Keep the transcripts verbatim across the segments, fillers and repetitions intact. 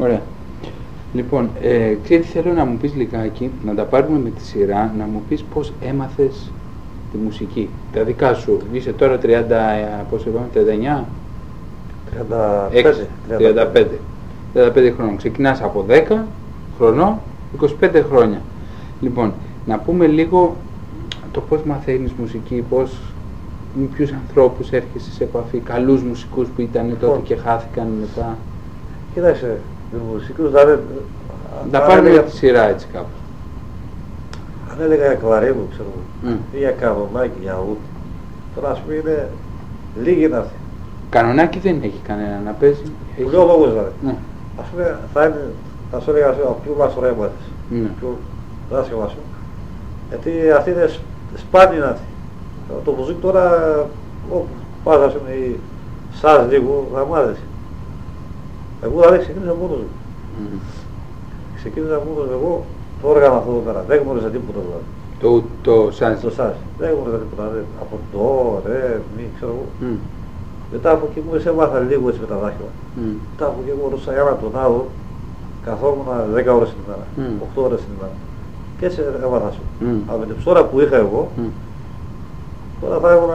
Ωραία. Λοιπόν, ε, ξέρεις, θέλω να μου πεις λιγάκι, να τα πάρουμε με τη σειρά, να μου πεις πώς έμαθες τη μουσική. Τα δικά σου, είσαι τώρα τριάντα, πώς είπαμε, τριάντα εννιά? τριάντα πέντε. τριάντα πέντε. τριάντα πέντε χρόνων. Ξεκινάς από δέκα χρονών, είκοσι πέντε χρόνια. Λοιπόν, να πούμε λίγο το πώς μαθαίνεις μουσική, πώς, με ποιους ανθρώπους έρχεσαι σε επαφή, καλούς μουσικούς που ήταν τότε και χάθηκαν μετά. Κοίταξε, με μουσικούς δηλαδή... Να πάρουμε για τη σειρά έτσι κάπως. Αν έλεγα για κλαρίνου, ξέρω εγώ, Mm. ή για κανονάκι, για ούτ, τώρα ας πούμε είναι λίγοι να έρθει. Κανονάκι δεν έχει κανένα να παίζει. Που λέω λόγος δηλαδή. Ναι. Ας πούμε θα είναι, θα σου έλεγα από ποιου μας ωραία μου έρθεις, Ναι. ποιου δάσκαλα σου. Γιατί αυτή είναι σ- σπάνια να έρθει. Το μουσικ τώρα, όπου πας ας πούμε ή σας λίγο, θα μου άρεσε. Εγώ δηλαδή ξεκίνησα μόνος μου. Mm. Ξεκίνησα μόνος μου εγώ, το όργανο αυτό εδώ πέρα, δεν γνώριζα τίποτα δηλαδή. Το, το σας. Το σας, δεν γνώριζα τίποτα, δε, από το, ρε, μη, ξέρω εγώ. Mm. Μετά από εκεί μου έμαθα λίγο έτσι με τα δάχτυλα. Mm. Μετά από εκεί εγώ ρωτούσα ένα τον άλλο, καθόμουν δέκα ώρες την ημέρα, Mm. οκτώ ώρες την ημέρα. Και έτσι έμαθα σου. Mm. Αλλά με την ψώρα που είχα εγώ, Mm. τώρα θα ήμουν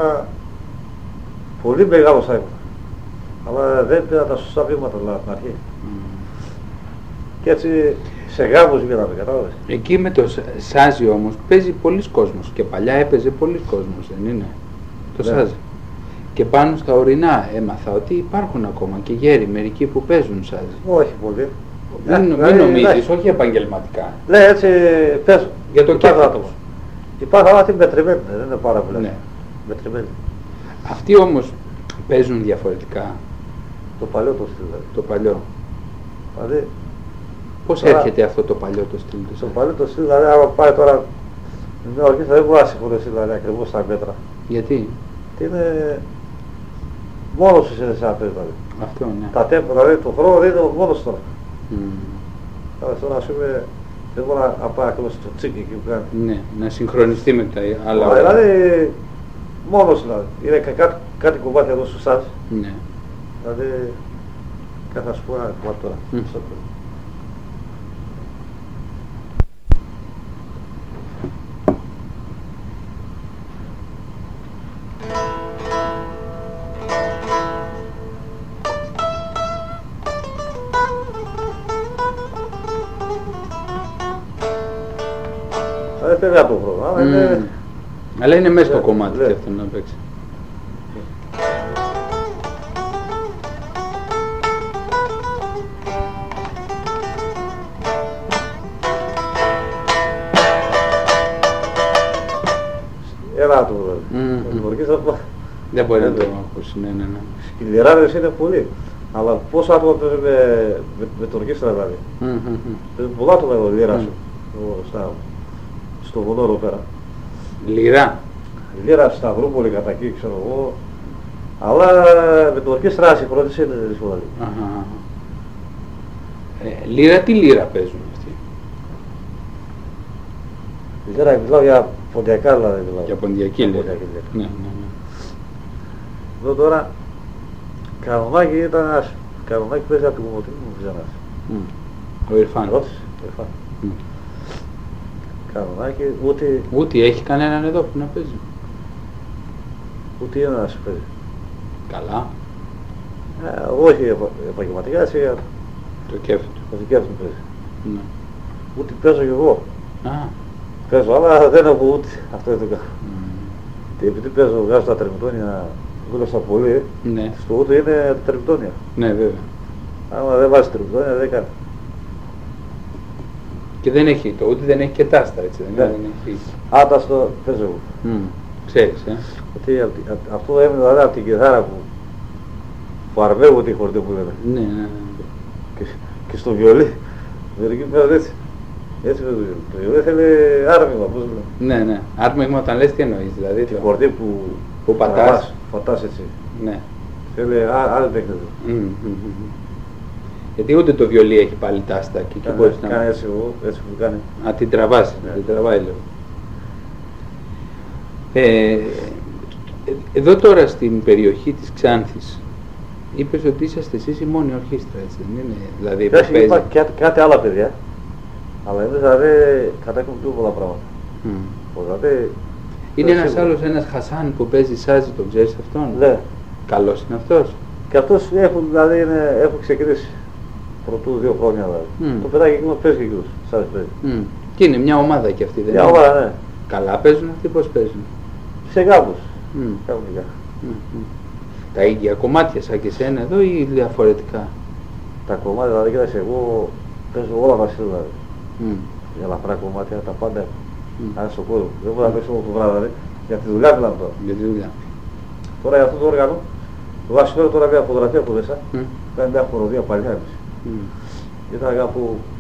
πολύ μεγάλος θα ήμουν. Αλλά δεν πήρα τα σωστά βήματα δηλαδή στην αρχή. Mm. Και έτσι σε γάμους γίναμε, κατάλαβες. Εκεί με το σα- σάζι όμως παίζει πολλής κόσμος και παλιά έπαιζε πολλής κόσμος, δεν είναι? Το Ναι. σάζι. Και πάνω στα ορεινά έμαθα ότι υπάρχουν ακόμα και γέροι μερικοί που παίζουν σάζι. Όχι πολύ. Μην, μην δηλαδή, νομίζεις, εντάξει. όχι επαγγελματικά. Ναι, έτσι παίζω. Για το Υπάρχουν κέφι άτομα. τους. Υπάρχουν άτομα μετρημένοι, δεν είναι πάρα πολλά. Ναι. Μετρημένοι. Αυτοί όμως παίζουν διαφορετικά Το παλιό το στυλ δηλαδή. το παλιό. Δηλαδή, Πώς Τώρα- έρχεται αυτό το παλιό το στυλ του το σάζι? παλιό το στυλ δηλαδή, άμα πάει τώρα με μια ορκίστα δεν μπορεί να συγχωρέσει δηλαδή ακριβώς τα μέτρα. Γιατί? Και είναι μόνος σου είσαι σαν παίζει δηλαδή. Αυτό, ναι. Τα τέμπα, δηλαδή το χρόνο δεν είναι ο μόνος τώρα. Mm. Δηλαδή τώρα ας πούμε δεν μπορεί να πάει ακριβώς στο τσίκι εκεί που κάνει. Ναι, να συγχρονιστεί με τα άλλα. Αλλά δηλαδή μόνος δηλαδή. Είναι κα- κάτι, κάτι κομμάτι εδώ στο σας. Ναι. Δηλαδή κάθε ας πούμε ένα κομμάτι τώρα. Μμ. Στο τέλος. Δηλαδή παίρνει από τον χρόνο, αλλά είναι... Mm. Αλλά είναι μέσα στο Ναι, κομμάτι ναι. και αυτό να παίξει. Ένα άτομο δηλαδή. Μμμ. Το δημιουργείς αυτό. Δεν μπορεί να Ναι, το ναι. ακούσει, ναι, ναι, ναι. Οι λιράδες είναι πολλοί. Αλλά πόσο άτομα παίζουν με, με, με το ορκίστρα δηλαδή. Μμ, μμ, μμ. Παίζουν πολλά άτομα εδώ λίρα Μμ. σου. εδώ στα- Στο βουνό εδώ πέρα. Λυρά. Λίρα Σταυρούπολη κατά εκεί ξέρω εγώ. Αλλά με το ορκίστρα συγχρόνηση είναι δύσκολα λίγο. Αχα. Ε, λύρα, τι λύρα παίζουν αυτοί? Λίρα μιλάω για ποντιακά δηλαδή μιλάω. Για ποντιακή Για λύρα. ποντιακή λύρα. Ναι, ναι, ναι. Εδώ τώρα κανονάκι ήταν ένας κανονάκι παίζει από την Κομωτινή μου Βυζανάς. Μμ. Ο Ιρφάν. Ρώτησε, Ιρφάν. Μμ. Κανονάκι ούτε, Ούτε έχει κανέναν εδώ που να παίζει. ούτε ένας παίζει. Καλά. Ε, όχι επα- επαγγελματικά, έτσι για Το κέφι του. το δικαίωμα του παίζει. Ναι. Ούτε παίζω κι εγώ. Α. Παίζω, αλλά δεν έχω ούτε. Αυτό είναι το κάνω. Μμ. Και επειδή παίζω, βγάζω τα τριμητόνια, δούλεψα πολύ, Ναι. στο ούτε είναι τα τριμητόνια. Ναι, βέβαια. Άμα δεν βάζεις τριμητόνια δεν κάνει. Και δεν έχει το ούτε, δεν έχει και τάστα, έτσι δεν είναι? Ναι. Δεν έχει. Άτα στο παίζω εγώ. Μμ. Ξέρεις, ε. Γιατί απ' τη- απ' αυτό έμεινε δηλαδή από την κιθάρα που, που αρμέγω τη χορδή που λέμε. Ναι, ναι, ναι. Και, και στο βιολί, μερικοί παίζουν έτσι. Έτσι με το βιολί. Το βιολί θέλει άρμηγμα, πώς λέμε. Ναι, ναι. Άρμεγμα όταν λες τι εννοείς, δηλαδή. Τη το- χορδή που, Που πατάς. τραβάς, πατάς έτσι. Ναι. Θέλει α- άλλη τέχνη. Μμ, μμ, μμ. Γιατί ούτε το βιολί έχει πάλι τάστα και εκεί μπορείς Κάνει, να... κάνει έτσι εγώ, έτσι που κάνει. Να την τραβάσει, Ναι. να την τραβάει λίγο. Ε, εδώ τώρα στην περιοχή της Ξάνθης Είπες ότι είσαστε εσείς η μόνη ορχήστρα, έτσι δεν είναι? Δηλαδή Πες, παίζει. είπα κάτι, κάτι άλλα παιδιά, αλλά εμείς δηλαδή κατέχουμε πιο πολλά πράγματα. Mm. Δηλαδή, Είναι ένας σίγουρα. άλλος, ένας Χασάν που παίζει σάζι, τον ξέρεις αυτόν? Ναι. Καλός είναι αυτός. Και αυτός έχουν, δηλαδή, είναι, έχουν ξεκινήσει πρωτού δύο χρόνια δηλαδή. Mm. Το παιδάκι εκείνο παίζει και εκείνος, σαν παίζει. Mm. Και είναι μια ομάδα κι αυτή, δεν Μια είναι? ομάδα, ναι. Καλά παίζουν αυτοί, πώς παίζουν? Σε γάμους. Mm. Κάνουν για. Mm. Mm. Τα ίδια κομμάτια σαν και εσένα εδώ ή διαφορετικά? Τα κομμάτια, δηλαδή, κοίταξε, εγώ παίζω όλα τα στυλ, δηλαδή. Mm. Για ελαφρά κομμάτια, τα πάντα. Mm. Αν στον κόσμο. Δεν μπορώ να παίξω όλο το βράδυ, δηλαδή. Για τη δουλειά μιλάμε τώρα. Για τη δουλειά. Τώρα για αυτό το όργανο, το βάζει φέρω τώρα μια φωτογραφία από μέσα. Mm. Κάνει μια χοροδία παλιά εμείς. Mm. Ήταν κάπου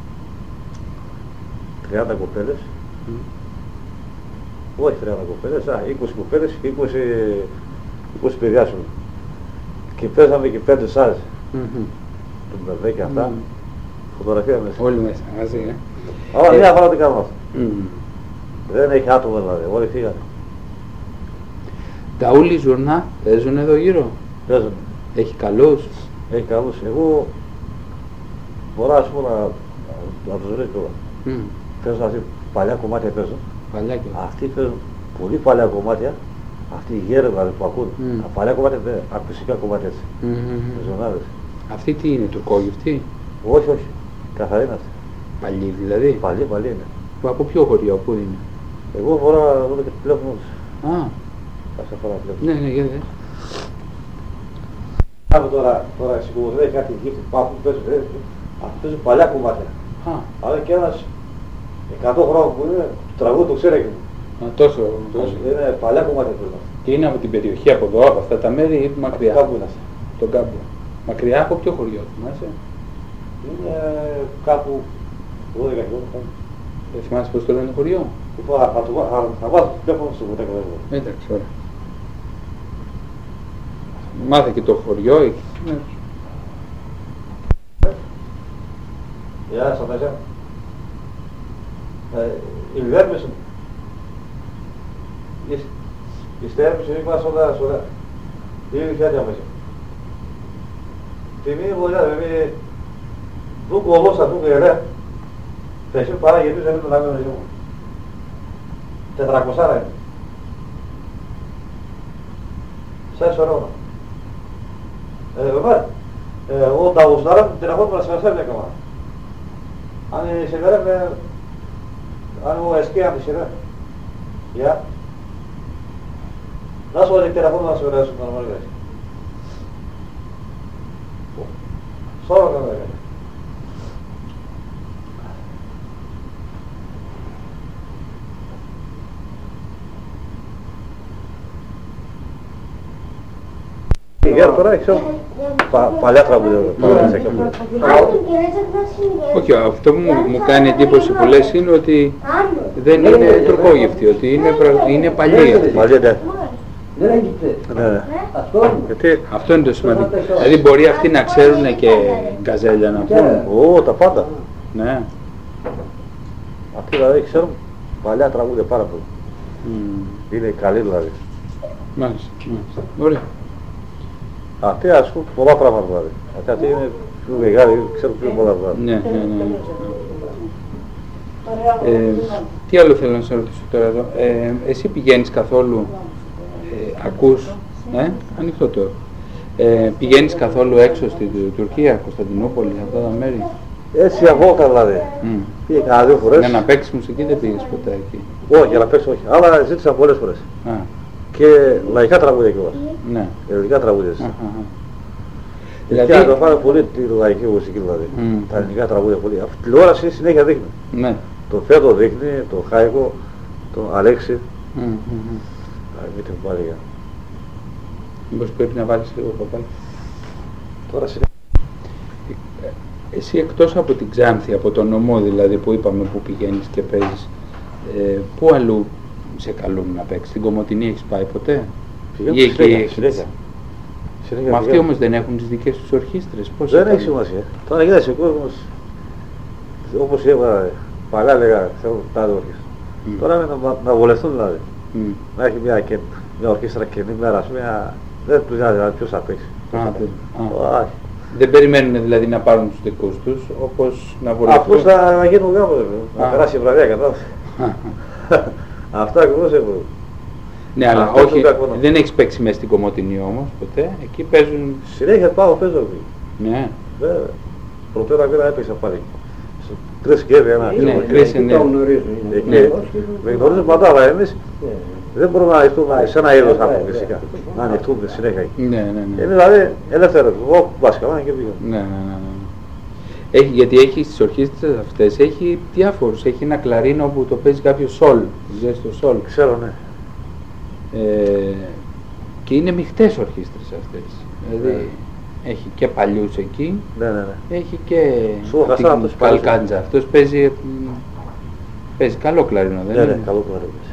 τριάντα κοπέλες. Mm. Όχι τριάντα κοπέλες, α, είκοσι κοπέλες και είκοσι, είκοσι παιδιά σου. Και παίζαμε και πέντε σάζ. Mm-hmm. Τον μπερδέ και αυτά. Mm. Φωτογραφία μέσα. Όλοι μέσα, μαζί, ε. Αλλά Ε. μια φορά τι κάνουμε αυτό. Mm. Δεν έχει άτομα δηλαδή, όλοι φύγανε. Τα ούλη ζουρνά παίζουν εδώ γύρω. Παίζουν. Έχει καλούς. Έχει καλούς. Εγώ μπορώ ας πούμε να, να τους βρίσκω. Mm. Παίζουν αυτοί παλιά κομμάτια παίζουν. Παλιά και Αυτοί παίζουν πολύ παλιά κομμάτια. Αυτοί οι γέροι δηλαδή που ακούν. Mm. Τα παλιά κομμάτια είναι ακουστικά κομμάτια έτσι. Mm-hmm. Ζωνάδες. Αυτή τι είναι, τουρκόγευτη? Όχι, όχι. Καθαρή είναι αυτή. Παλιή δηλαδή. Παλιή, παλιή είναι. Που από ποιο χωριό, πού είναι? Εγώ μπορώ να δω και τηλέφωνο τους. Α, Πάσα φορά τηλέφωνο. ναι, ναι, για δες. Κάμε τώρα, τώρα σιγουρεύει κάτι γύφτη πάπου που παίζουν. Αυτοί παίζουν παλιά κομμάτια. Α, Αλλά και ένας εκατό χρόνων που είναι, το τραγούδι το ξέρει και μου. α, τόσο. Τόσο, είναι παλιά κομμάτια που είναι. Και είναι από την περιοχή, από εδώ, από αυτά τα μέρη ή μακριά? Κάπου είναι αυτά. Τον κάμπο. Μακριά από ποιο χωριό, θυμάσαι? Είναι κάπου δώδεκα χιλιόμετρα. Δεν θυμάσαι πώς το λένε το χωριό? Λοιπόν, θα, το, θα, θα βάζω το τηλέφωνο στο ποτέ κατέβω. Εντάξει, ωραία. Μάθε και το χωριό εκεί. Ναι. Γεια σας, παιδιά. Η Λιβέρμηση, η στέρμηση είναι μας όλα σωρά. Τι είναι χιάτια μέσα. Τι μία βολιά, δηλαδή, δου κολόσα, δου γερέ. Θα εσύ παρά γιατί δεν είναι τον άγιο νησί μου. Τετρακοσάρα είναι. Σαν σωρό. Ε, βέβαια, ο Νταγουστάρα την ερχόταν να σημασία μια καμάρα. Αν η σειρά είναι, αν ο εσκή αν τη σειρά. Γεια. Να σου βάλει την ερχόταν να σου εράσουν τα νομάρια. Σώρο καλά έκανε. Γεια τώρα ξέρω παλιά τραγούδια. Όχι, αυτό που μου, μου κάνει εντύπωση που λες είναι ότι δεν είναι τουρκόγευτη, ότι είναι, πρα- είναι παλιή αυτή. Παλιά, ναι. Ναι. Γιατί, Αυτό είναι το σημαντικό. Δηλαδή μπορεί αυτοί να ξέρουν και γκαζέλια να πούν. ω, τα πάντα. Ναι. Αυτοί δηλαδή ξέρουν παλιά τραγούδια πάρα πολύ. Mm. Είναι καλή δηλαδή. Μάλιστα, μάλιστα. Ωραία. Αυτοί ας πούμε πολλά πράγματα δηλαδή. Αυτοί είναι πιο μεγάλοι, ξέρουν πιο πολλά πράγματα. Ναι, ναι, ναι. Ε, τι άλλο θέλω να σε ρωτήσω τώρα εδώ. Ε, εσύ πηγαίνεις καθόλου, ε, ακούς, ε, ανοιχτό το. Ε, πηγαίνεις καθόλου έξω στην Τουρκία, Κωνσταντινούπολη, αυτά τα μέρη? Έτσι για βόλτα δηλαδή. Mm. Πήγε κανένα δύο φορές. Για να παίξεις μουσική δεν πήγες ποτέ εκεί? Όχι, για να παίξω όχι. Αλλά ζήτησα πολλές φορές. Α, Και λαϊκά τραγούδια κιόλας. ναι. Ελληνικά τραγούδια. Αχα, αχα. Δηλαδή... Και το φάνε πολύ τη λαϊκή μουσική δηλαδή. Mm. Τα ελληνικά τραγούδια πολύ. Αυτή τηλεόραση συνέχεια δείχνει. Ναι. Το Φέτο δείχνει, το Χάικο, το Αλέξη. Mm, mm, mm. Μην την πάλι για. Μήπως πρέπει να βάλεις λίγο παπάκι. Τώρα συνέχεια. Εσύ εκτός από την Ξάνθη, από τον νομό δηλαδή που είπαμε που πηγαίνεις και παίζεις, ε, πού αλλού σε καλούν να παίξεις? Στην Κομοτηνή έχεις πάει ποτέ? Πηγαίνω Ή εκεί συνέχεια, έχεις? συνέχεια. Συνέχεια Μα αυτοί πηγαίνω. όμως δεν έχουν τις δικές τους ορχήστρες? Πώς Δεν θα έχει κάνουν? σημασία. Τώρα κοιτάξτε ο κόσμος, όπως είπα, παλιά λέγα, θέλω τάδε ορχήστρα. Mm. Τώρα είναι να, να βολευτούν δηλαδή. Mm. Να έχει μια, και, μια ορχήστρα καινή μέρα, μια... δεν τους νοιάζει δηλαδή ποιος θα παίξει. Α, δεν- α. Όχι. Δεν περιμένουν δηλαδή να πάρουν τους δικούς τους, όπως να Αφού βολευτούν. θα να γίνουν γάμο, να Α. περάσει η βραδιά, κατάλαβες. Αυτά ακριβώς έχουν. Ναι, αλλά Αυτό όχι, είναι κακό να- δεν έχεις παίξει μέσα στην Κομοτηνή όμως ποτέ. Εκεί παίζουν. Συνέχεια πάω, παίζω εκεί. Ναι. Βέβαια. Προτέρα μέρα έπαιξα πάλι. Στο τρεις κέρδη ένα Ναι, κύριο. τρεις Εκεί είναι- το γνωρίζουν. είναι. Εκεί. Ναι. Με γνωρίζουν πάντα, αλλά εμείς Ναι. δεν μπορούμε να ανοιχτούμε σε ένα είδος άνθρωπο Ναι, φυσικά. ναι. Να ανοιχτούμε συνέχεια εκεί. Ναι, ναι, ναι. Εμείς δηλαδή ελεύθερος, εγώ μπάσκαλα και πήγα. Ναι, ναι, ναι, ναι. Έχει, γιατί έχει στις ορχήστρες αυτές, έχει διάφορους. Έχει ένα κλαρίνο που το παίζει κάποιο σολ, ζέστο σολ. Ξέρω, ναι. Ε, και είναι μειχτές ορχήστρες αυτές. Δηλαδή έχει και παλιούς εκεί, Ναι, ναι, ναι. έχει και Σου είχα σαν αυτός παλιούς. Καλκάντζα. Αυτός παίζει, μ, παίζει καλό κλαρίνο, δεν Ναι, ναι, είναι. καλό που αρέσει.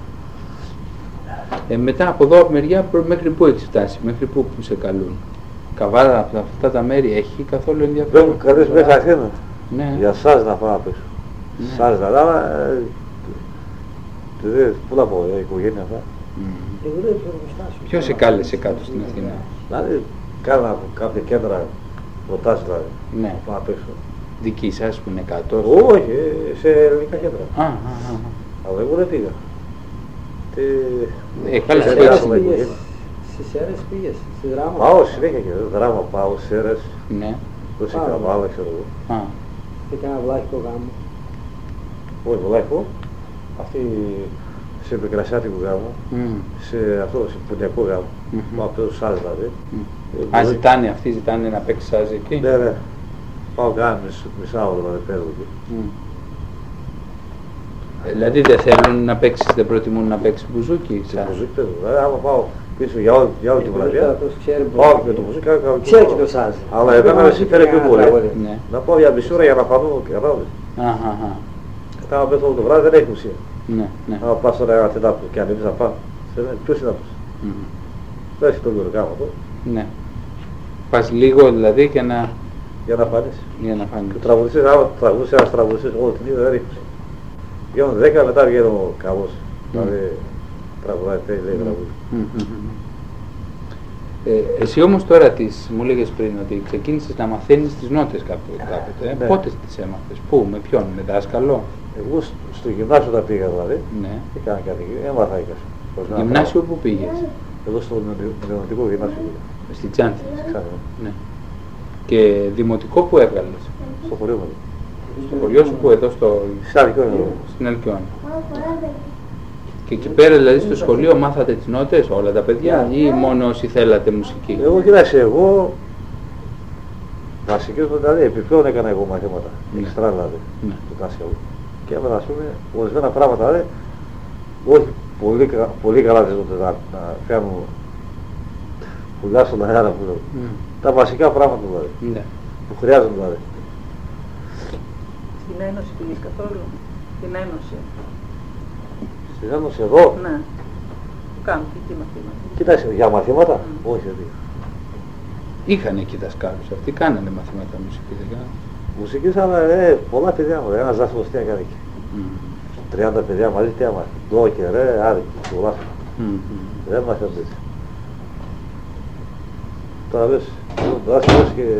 Ε, μετά από εδώ από μεριά προ- μέχρι πού έχεις φτάσει, μέχρι πού που σε καλούν. Καβάρα από αυτά τα μέρη έχει καθόλου Δεν ενδιαφέρον. μου καλείς μέσα Αθήνα. Ναι. Για σας να πάω να παίξω. Ναι. Σας να αλλά ε, δε- πού να πω, η οικογένεια αυτά. Μμ. Εγώ δεν ξέρω προστάσιο. Ποιος σε κάλεσε κάτω στην Αθήνα? Δηλαδή κάνα από κάποια κέντρα προτάσεις δηλαδή. Ναι. Να πάω να παίξω. Δική σας που είναι κάτω. Όχι, ε, σε ελληνικά κέντρα. Α, α, α, α. Αλλά εγώ δεν πήγα. Τι... Ε, καλά, σε σε Σέρες πήγες. πήγες. Στις Σέρες πήγες, στη Δράμα. Πάω συνέχεια και δράμα, πάω Σέρες, Ναι. δώση Πάω. Καβάλα, ξέρω εγώ. Α, Και κάνα βλάχικο γάμο. Όχι, Βολάκο, αυτή σε επικρασιάτικο γάμο, μμ, σε αυτό, σε ποντιακό γάμο. Μμμ. Πάω να παίζω σάλ δηλαδή. μμ. Ε, Α, μπορεί- ζητάνε αυτοί, ζητάνε να παίξει σας εκεί. Ναι, ναι. Πάω κάνα μισ- μισά ώρα δηλαδή παίζω εκεί. Μμ. Ε, Δηλαδή δεν θέλουν να παίξεις, δεν προτιμούν να παίξεις μπουζούκι Σε σας. μουσική παίζω. Δηλαδή άμα πάω πίσω για όλη, για όλη τη βραδιά, Αυτός ξέρει πάω πολύ. και με το μουσική κάνω κάνω. Ξέρει και το σάζ. Αλλά εμένα με συμφέρει πιο πολύ. Ναι. Να πάω για μισή ώρα για να φανώ και κατάλαβες. Αχ, αχ, αχ. Κάνα πέθω όλο το βράδυ δεν έχει ουσία. Ναι, ναι. Άμα πας τώρα ένα τετάρτο και ανεβείς να πάω, σε λένε ποιος είναι αυτός. Μμ. Δεν έχει το λίγο κάμα αυτό, Ναι. Πας λίγο δηλαδή και να, για να φανείς. για να φάνει. Και τραγουδιστής, άμα τραγουδιστής, ένας τραγουδιστής όλη την είδα δεν έχει ουσία. Γίνονται δέκα, μετά βγαίνω καλός. Δηλαδή τραγουδάει, θέλει, λέει τραγούδι. Μμ, μμ, μμ. Ε, εσύ όμως τώρα τις, μου λέγες πριν ότι ξεκίνησες να μαθαίνεις τις νότες κάποτε. κάποτε ε. Ναι. Πότε τις έμαθες, πού, με ποιον, με δάσκαλο? Εγώ στο- στο γυμνάσιο όταν πήγα δηλαδή, Ναι. έκανα κάτι, έμαθα έκανα. Γυμνάσιο που πήγες? Εδώ στο Νεωνικό Γυμνάσιο πήγα. Στη Τζάνθη. Ξάφνου. Ναι. Και δημοτικό που έβγαλες? Στο χωριό μου. Στο χωριό σου που, εδώ στο, Στην Αλκιό είναι εδώ. στην Αλκιόνη. Και εκεί πέρα δηλαδή στο σχολείο μάθατε τις νότες όλα τα παιδιά ή μόνο όσοι θέλατε μουσική? Εγώ κοίταξε, εγώ βασικές μου δηλαδή επιπλέον έκανα εγώ μαθήματα. Ναι. Εξτρά δηλαδή. Ναι. Του δάσκαλου. Και έμαθα ας πούμε ορισμένα πράγματα δηλαδή, όχι πολύ, κα- πολύ καλά δεν ζώνται να, να κάνω πουλιά στον αέρα που λέω. Μμ. Τα βασικά πράγματα δηλαδή, Ναι. που χρειάζονται δηλαδή. Στην Ένωση πήγες καθόλου? Στην Ένωση. Στην Ένωση εδώ, Ναι. Που κάνουν και εκεί μαθήματα. κοίταξε, για μαθήματα, Μμ. όχι γιατί. Είχαν εκεί δασκάλους αυτοί, κάνανε μαθήματα μουσική, δεν κάνανε? Μουσικής αλλά ε, πολλά παιδιά μου, ένας δάσκαλος τι έκανε εκεί. Μμ. τριάντα παιδιά μαζί τι έμαθε. Ντόκε ρε, άρη, πολλά. Μμ, μμ. Δεν μάθαμε έτσι. Τώρα λες, ο δάσκαλος και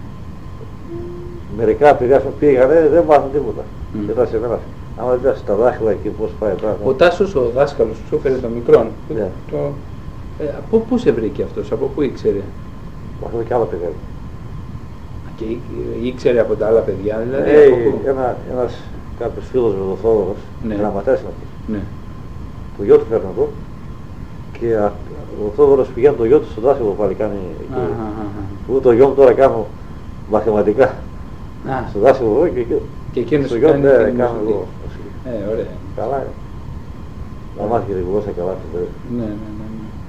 μερικά παιδιά που πήγανε δεν μάθαν τίποτα. Μμ. Και ήταν σε μένα. Άμα δείτε στα δάχτυλα εκεί πώς πάει τώρα. Ο Τάσος, ο δάσκαλος που σου έφερε το μικρόν, Ναι. το, ε, από πού σε βρήκε αυτός, από πού ήξερε? Μάθαμε και άλλα παιδιά. Και ή- ήξερε από τα άλλα παιδιά, δηλαδή Ε, από πού? ένα, ένας κάποιος φίλος μου, ο Θόδωρος, Ναι. γραμματέας είναι αυτός. Ναι. Το γιο του φέρνω εδώ και α, ο Θόδωρος πηγαίνει το γιο του στον δάσκαλο πάλι κάνει εκεί. Αχ, αχ, αχ. Που το γιο μου τώρα κάνω μαθηματικά Α, στον δάσκαλο εδώ και, και και εκείνος στο σου γιο μου κάνει ναι, την κάνω μουσική. εγώ. Ε, ωραία. Καλά είναι. Να μάθει και τη γλώσσα καλά του. Ναι, ναι, ναι, ναι.